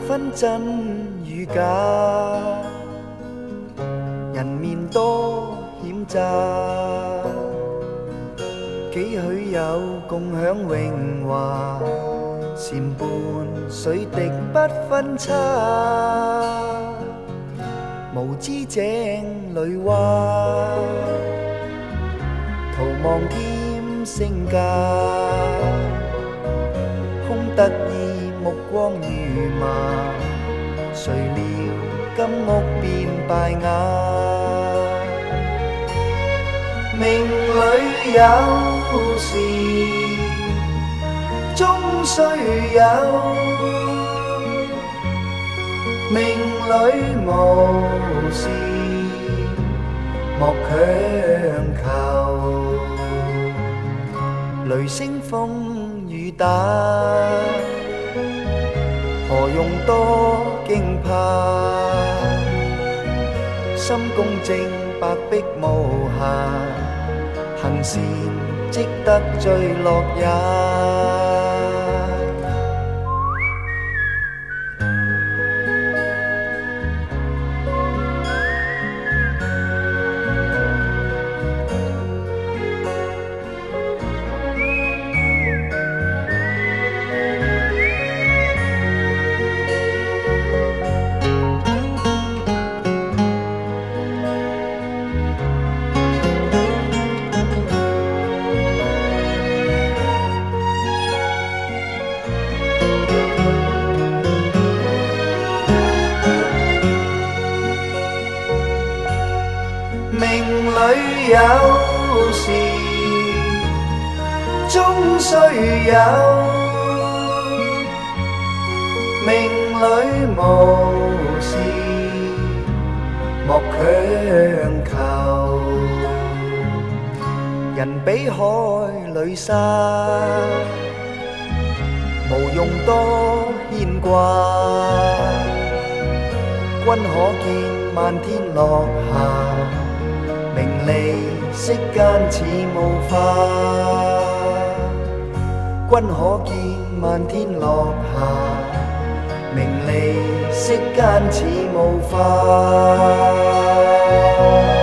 分真與假，人面多險詐，幾許有共享榮華，禪伴水滴不分差，無知井裏蛙，徒望添聲價，空得意目光如麻，誰料金屋變敗瓦。命裏有時終須有，命裏無事莫強求。雷聲風雨打，何用多驚怕？心公正白璧無瑕，行善積得最樂也。命裏有時終須有，命裏無事莫強求。人比海裏沙，無用多牽掛。君可見漫天落霞，名利息間似霧化。君可見漫天落霞，名利息間似霧化。